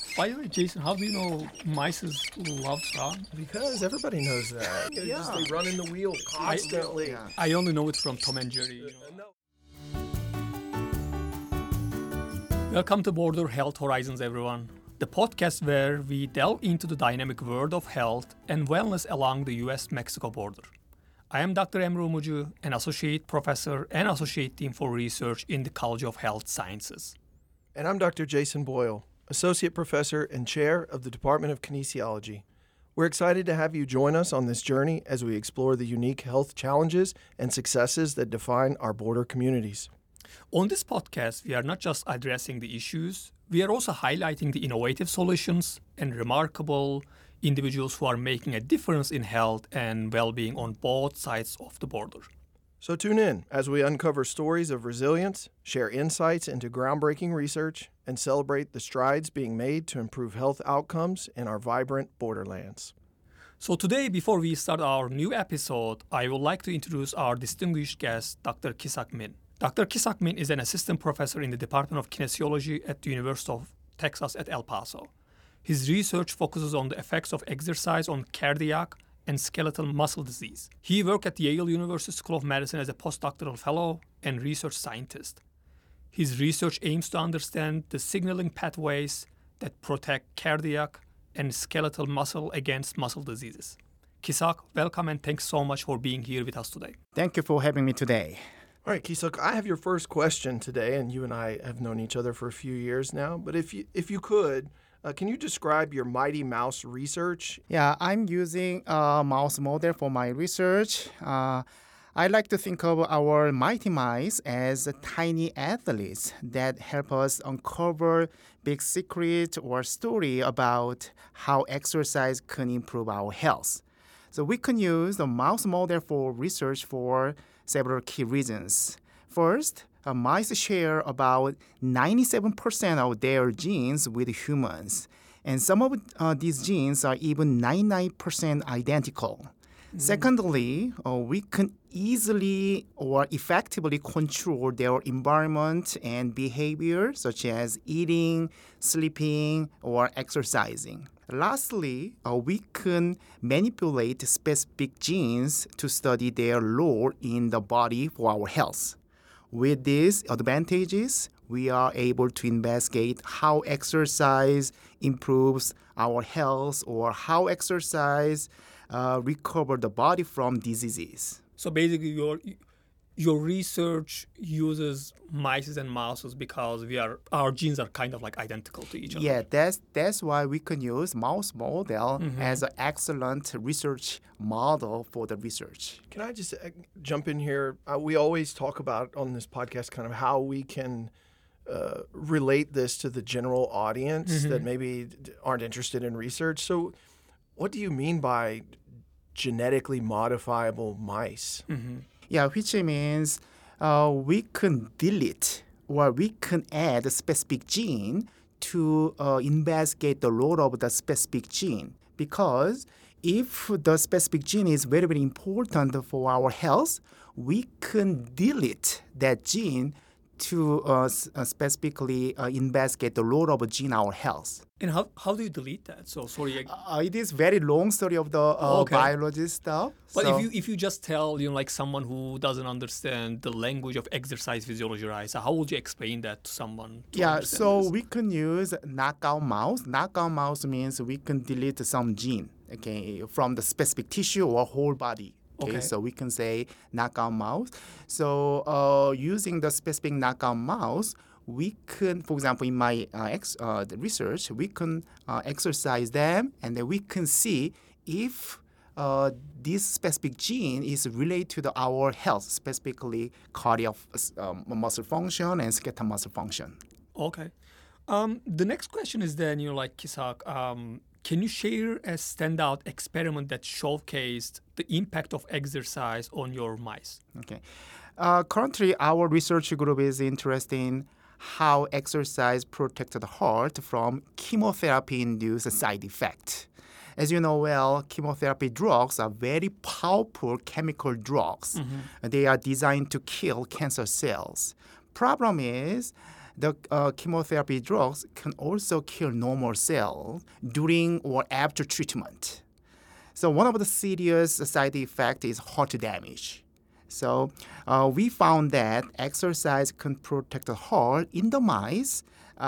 By the way, Jason, how do you know mice love run? Because everybody knows that. They run in the wheel constantly. I only know it from Tom and Jerry. Welcome to Border Health Horizons, everyone. The podcast where we delve into the dynamic world of health and wellness along the US-Mexico border. I am Dr. Emre Umucu, an associate professor and associate dean for research in the College of Health Sciences. And I'm Dr. Jason Boyle, associate professor and chair of the Department of Kinesiology. We're excited to have you join us on this journey as we explore the unique health challenges and successes that define our border communities. On this podcast, we are not just addressing the issues, we are also highlighting the innovative solutions and remarkable individuals who are making a difference in health and well-being on both sides of the border. So tune in as we uncover stories of resilience, share insights into groundbreaking research, and celebrate the strides being made to improve health outcomes in our vibrant borderlands. So today, before we start our new episode, I would like to introduce our distinguished guest, Dr. Ki-Seok Min. Dr. Ki-Seok Min is an assistant professor in the Department of Kinesiology at the University of Texas at El Paso. His research focuses on the effects of exercise on cardiac and skeletal muscle disease. He worked at Yale University School of Medicine as a postdoctoral fellow and research scientist. His research aims to understand the signaling pathways that protect cardiac and skeletal muscle against muscle diseases. Ki-Seok, welcome and thanks so much for being here with us today. Thank you for having me today. All right, Ki-Seok, I have your first question today, and you and I have known each other for a few years now. But if you could, can you describe your Mighty Mouse research? Yeah, I'm using a mouse model for my research. I like to think of our mighty mice as tiny athletes that help us uncover big secret or story about how exercise can improve our health. So we can use the mouse model for research for several key reasons. First, mice share about 97% of their genes with humans. And some of these genes are even 99% identical. Secondly, we can easily or effectively control their environment and behavior, such as eating, sleeping, or exercising. Lastly, we can manipulate specific genes to study their role in the body for our health. With these advantages, we are able to investigate how exercise improves our health or how exercise recover the body from diseases. So basically, your research uses mice and mouses because our genes are kind of like identical to each other. Yeah, that's why we can use mouse model as an excellent research model for the research. Can I just jump in here? We always talk about on this podcast kind of how we can relate this to the general audience that maybe aren't interested in research. So what do you mean by genetically modifiable mice? Yeah, which means we can delete or we can add a specific gene to investigate the role of the specific gene. Because if the specific gene is very, very important for our health, we can delete that gene to specifically investigate the role of a gene in our health. And how do you delete that? So sorry. It is very long story of the biology stuff. But so, if you just tell like someone who doesn't understand the language of exercise physiology, right? So how would you explain that to someone? So we can use knockout mouse. Knockout mouse means we can delete some gene, from the specific tissue or whole body. Okay, so we can say knockout mouse. So using the specific knockout mouse, we can, for example, in my the research, we can exercise them, and then we can see if this specific gene is related to our health, specifically cardiac muscle function and skeletal muscle function. Okay. The next question is then, Ki-Seok, can you share a standout experiment that showcased the impact of exercise on your mice? Okay. Currently, our research group is interested in how exercise protects the heart from chemotherapy-induced side effects. As you know well, chemotherapy drugs are very powerful chemical drugs. They are designed to kill cancer cells. Problem is the chemotherapy drugs can also kill normal cells during or after treatment. So one of the serious side effects is heart damage. So we found that exercise can protect the heart in the mice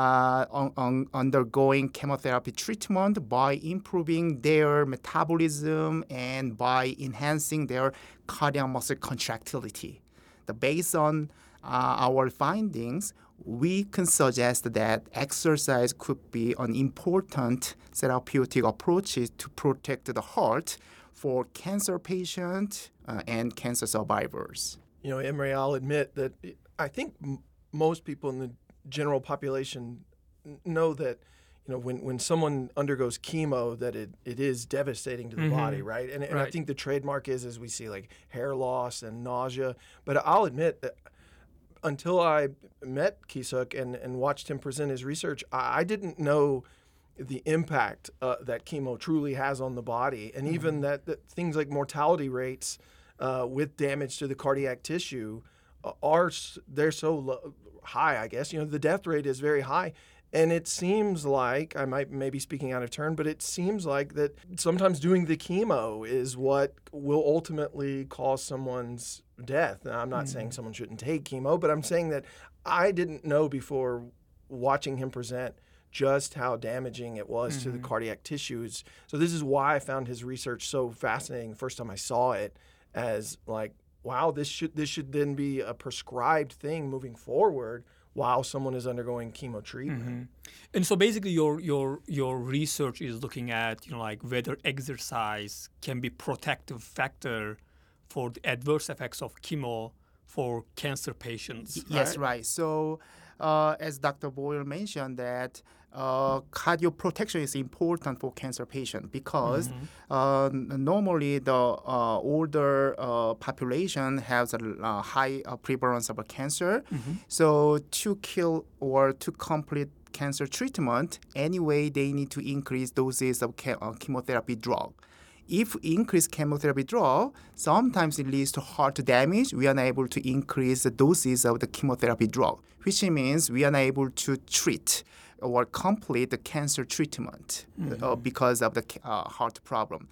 undergoing chemotherapy treatment by improving their metabolism and by enhancing their cardiac muscle contractility. Based on our findings, we can suggest that exercise could be an important therapeutic approach to protect the heart for cancer patients and cancer survivors. You know, Emory, I'll admit that I think most people in the general population know that, you know, when someone undergoes chemo, that it is devastating to the body, right? And I think the trademark is, as we see, like hair loss and nausea. But I'll admit that until I met Ki-Suk and watched him present his research, I didn't know the impact that chemo truly has on the body, and even that things like mortality rates with damage to the cardiac tissue they're so high, I guess. You know, the death rate is very high. And it seems like, I may be speaking out of turn, but it seems like that sometimes doing the chemo is what will ultimately cause someone's death. Now, I'm not saying someone shouldn't take chemo, but I'm saying that I didn't know before watching him present just how damaging it was to the cardiac tissues. So this is why I found his research so fascinating the first time I saw it, as like, wow, this should then be a prescribed thing moving forward while someone is undergoing chemo treatment. And so basically your research is looking at, you know, like whether exercise can be protective factor for the adverse effects of chemo for cancer patients. Yes, right. So as Dr. Boyle mentioned, that cardioprotection is important for cancer patients because normally the older population has a high prevalence of cancer. So to kill or to complete cancer treatment, anyway, they need to increase doses of chemotherapy drug. If increase chemotherapy drug, sometimes it leads to heart damage. We are unable to increase the doses of the chemotherapy drug, which means we are unable to treat or complete the cancer treatment because of the heart problem.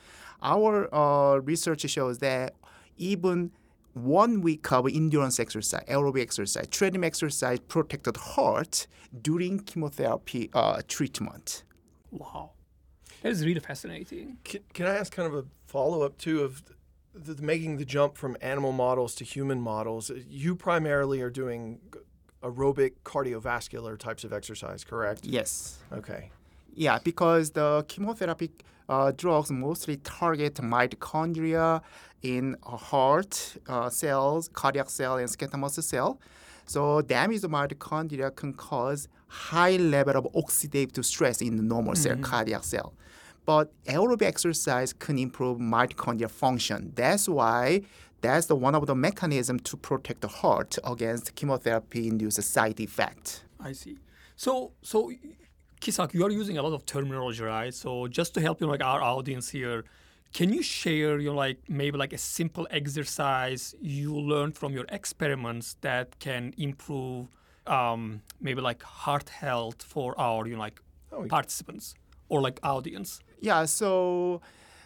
Our research shows that even 1 week of endurance exercise, aerobic exercise, treadmill exercise protected heart during chemotherapy treatment. Wow. That is really fascinating. Can I ask kind of a follow-up, too, of making the jump from animal models to human models? You primarily are doing aerobic cardiovascular types of exercise, correct? Yes. Okay. Yeah, because the chemotherapy drugs mostly target mitochondria in heart cells, cardiac cell, and skeletal muscle cell. So damage to mitochondria can cause high level of oxidative stress in the normal cell, cardiac cell. But aerobic exercise can improve mitochondrial function. That's why that's one of the mechanisms to protect the heart against chemotherapy-induced side effects. I see. So Ki-Suk, you are using a lot of terminology, right? So just to help, you know, like our audience here, can you share, you know, like maybe like a simple exercise you learned from your experiments that can improve maybe like heart health for our, you know, like participants or like audience? Yeah, so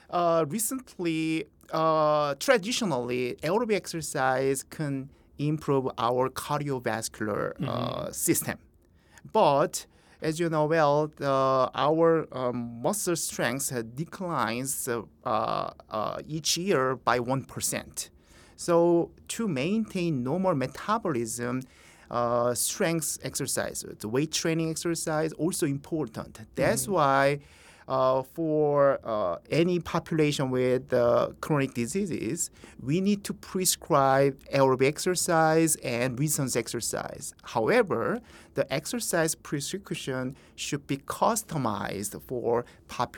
recently, traditionally, aerobic exercise can improve our cardiovascular system. But as you know well, our muscle strength declines each year by 1%. So to maintain normal metabolism, strength exercise, the weight training exercise, also important. That's why for any population with chronic diseases, we need to prescribe aerobic exercise and resistance exercise. However, the exercise prescription should be customized for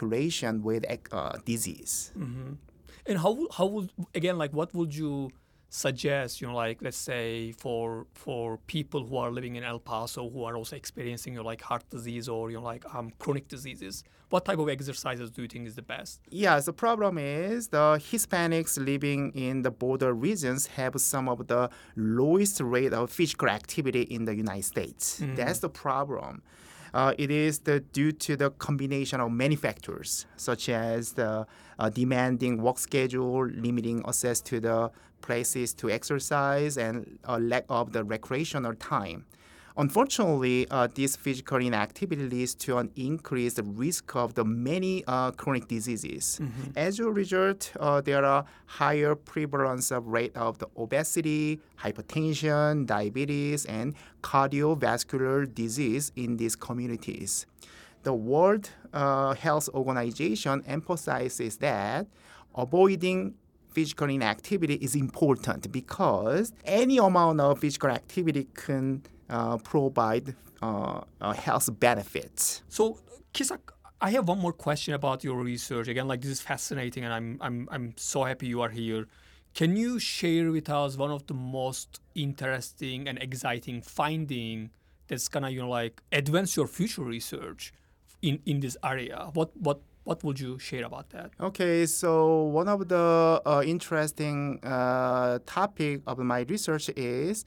population with disease. And how would, again, like what would you suggest, like let's say for people who are living in El Paso who are also experiencing like heart disease or like chronic diseases, what type of exercises do you think is the best? Yes, the problem is the Hispanics living in the border regions have some of the lowest rate of physical activity in the United States. That's the problem. It is due to the combination of many factors, such as the demanding work schedule, limiting access to the places to exercise, and a lack of the recreational time. Unfortunately, this physical inactivity leads to an increased risk of the many chronic diseases. As a result, there are higher prevalence of rate of the obesity, hypertension, diabetes, and cardiovascular disease in these communities. The World Health Organization emphasizes that avoiding physical inactivity is important because any amount of physical activity can provide health benefits. So, Kisak, I have one more question about your research. Again, like this is fascinating, and I'm so happy you are here. Can you share with us one of the most interesting and exciting finding that's gonna like advance your future research in this area? What would you share about that? Okay, so one of the interesting topic of my research is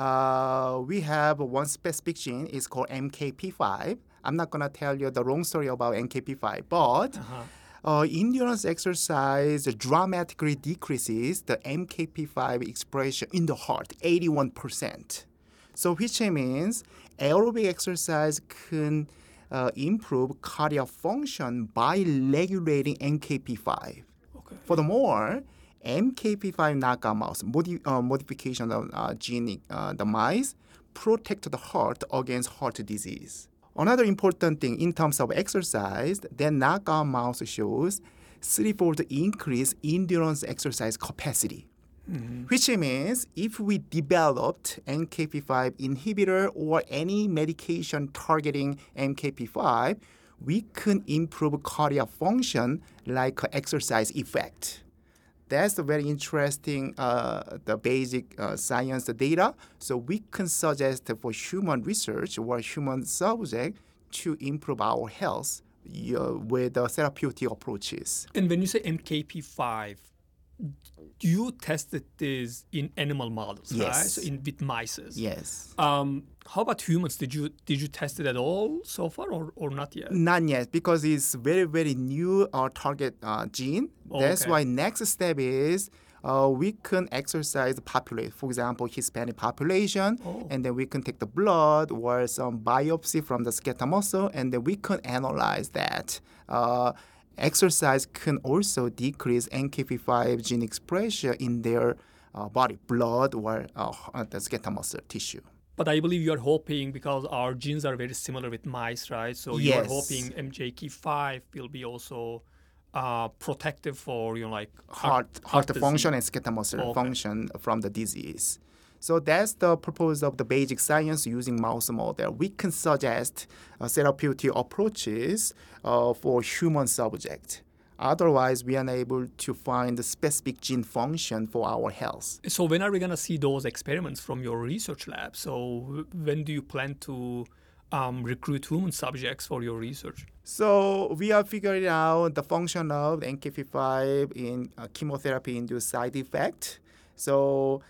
we have one specific gene. It's called MKP5. I'm not going to tell you the long story about MKP5, but endurance exercise dramatically decreases the MKP5 expression in the heart, 81%. So which means aerobic exercise can improve cardiac function by regulating MKP5. Okay. Furthermore, MKP5 knockout mouse modification of gene the mice protect the heart against heart disease. Another important thing in terms of exercise, that knockout mouse shows threefold increase endurance exercise capacity. Which means if we developed MKP5 inhibitor or any medication targeting MKP5, we can improve cardiac function like exercise effect. That's the very interesting, the basic science data. So we can suggest for human research or human subject to improve our health with therapeutic approaches. And when you say MKP5, you tested this in animal models, Yes. right? So with mice. Yes. How about humans? Did you test it at all so far, or not yet? Not yet, because it's very, very new target gene. That's Okay. why next step is we can exercise the population, for example, Hispanic population, and then we can take the blood or some biopsy from the skeletal muscle, and then we can analyze that. Exercise can also decrease NKP5 gene expression in their body, blood, or the skeletal muscle tissue. But I believe you are hoping, because our genes are very similar with mice, right? So you are Yes. hoping MJK5 will be also protective for like Heart disease. function and skeletal muscle Okay. function from the disease. So that's the purpose of the basic science using mouse model. We can suggest therapeutic approaches for human subjects. Otherwise, we are unable to find the specific gene function for our health. So when are we going to see those experiments from your research lab? So when do you plan to recruit human subjects for your research? So we are figuring out the function of NKP5 in chemotherapy-induced side effect. So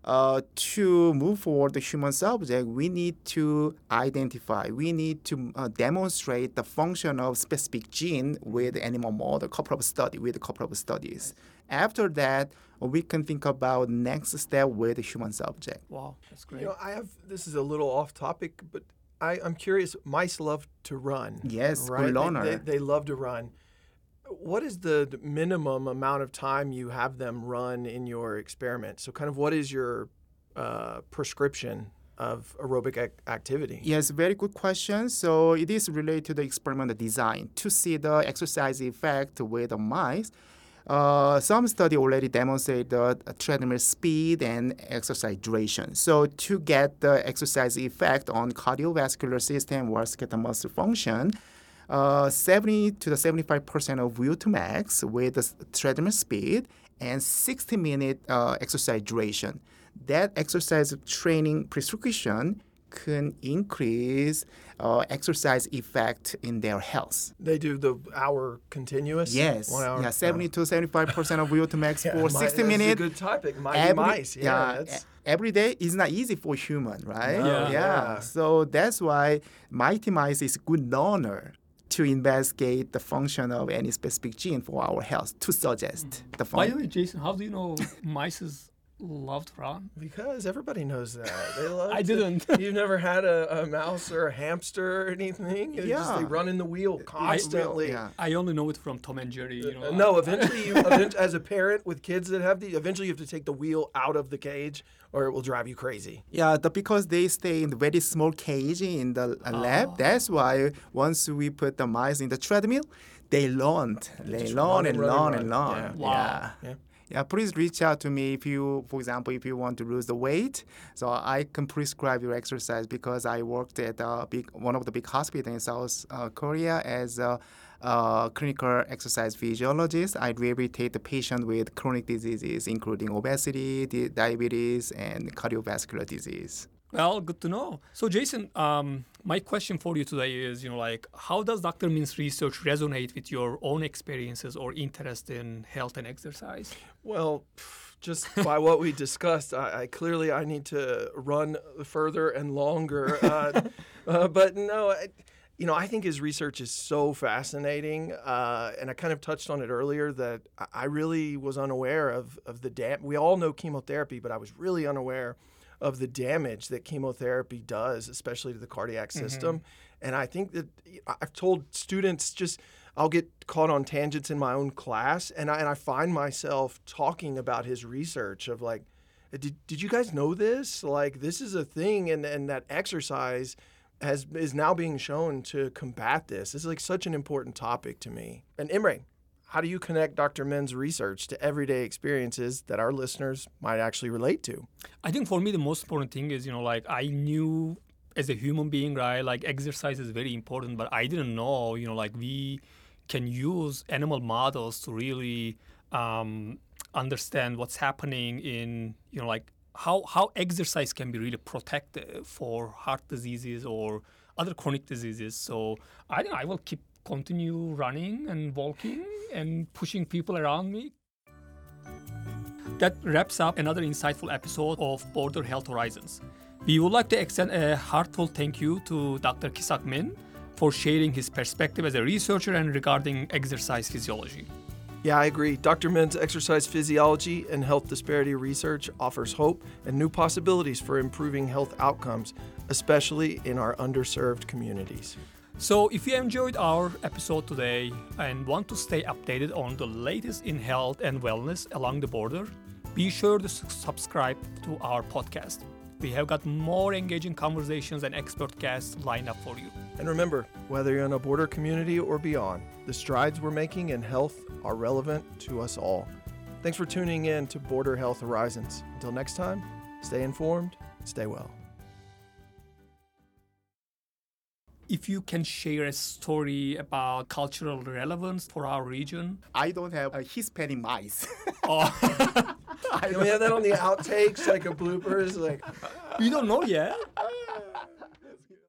to move forward the human subject, we need to demonstrate the function of specific gene with animal model, couple of studies. After that, we can think about next step with the human subject. Wow, that's great. You know, this is a little off topic, but I'm curious. Mice love to run. Yes, right? good learner. They love to run. What is the minimum amount of time you have them run in your experiment? So kind of what is your prescription of aerobic activity? Yes, very good question. So it is related to the experiment design to see the exercise effect with the mice. Some study already demonstrate the treadmill speed and exercise duration. So to get the exercise effect on cardiovascular system or skeletal muscle function, 70 to the 75% of will to max with the treadmill speed and 60-minute exercise duration. That exercise training prescription can increase exercise effect in their health. They do the hour continuous? Yes. 1 hour? Yeah, 70 to 75% of will to max for 60 That's minutes. a good topic. Mighty mice. Every day is not easy for human, right? No, yeah. So that's why Mighty Mice is a good learner to investigate the function of any specific gene for our health to suggest the By function. the way, Jason, how do you know mice love to run? Because everybody knows that. They love I didn't. You've never had a mouse or a hamster or anything? It's just Yeah. they run in the wheel constantly. Yeah. I only know it from Tom and Jerry. No, eventually, as a parent with kids that have eventually you have to take the wheel out of the cage or it will drive you crazy. Yeah, because they stay in the very small cage in the lab. That's why once we put the mice in the treadmill, they learn. They just learn run and and run learn and and run. learn. Yeah. Wow. Yeah. Yeah, please reach out to me if you, for example, if you want to lose the weight. So I can prescribe your exercise because I worked at one of the big hospitals in South Korea as a clinical exercise physiologist. I rehabilitate the patient with chronic diseases, including obesity, diabetes, and cardiovascular disease. Well, good to know. So, Jason, my question for you today is, how does Dr. Min's research resonate with your own experiences or interest in health and exercise? Well, just by what we discussed, I clearly need to run further and longer. But no, I think his research is so fascinating, and I kind of touched on it earlier that I really was unaware of the we all know chemotherapy, but I was really unaware of the damage that chemotherapy does, especially to the cardiac system. And I think that I've told students I'll get caught on tangents in my own class, and I find myself talking about his research of like, did you guys know this? Like, this is a thing, and that exercise is now being shown to combat this. This is like such an important topic to me. And Imre, how do you connect Dr. Min's research to everyday experiences that our listeners might actually relate to? I think for me, the most important thing is, I knew as a human being, right, like exercise is very important, but I didn't know, we can use animal models to really understand what's happening in, how exercise can be really protective for heart diseases or other chronic diseases. So I think I will continue running and walking and pushing people around me. That wraps up another insightful episode of Border Health Horizons. We would like to extend a heartfelt thank you to Dr. Ki-Seok Min for sharing his perspective as a researcher and regarding exercise physiology. Yeah, I agree. Dr. Min's exercise physiology and health disparity research offers hope and new possibilities for improving health outcomes, especially in our underserved communities. So if you enjoyed our episode today and want to stay updated on the latest in health and wellness along the border, be sure to subscribe to our podcast. We have got more engaging conversations and expert guests lined up for you. And remember, whether you're in a border community or beyond, the strides we're making in health are relevant to us all. Thanks for tuning in to Border Health Horizons. Until next time, stay informed, stay well. If you can share a story about cultural relevance for our region. I don't have a Hispanic mice. Oh, Can we have that on the outtakes, like a bloopers? Like, you don't know yet?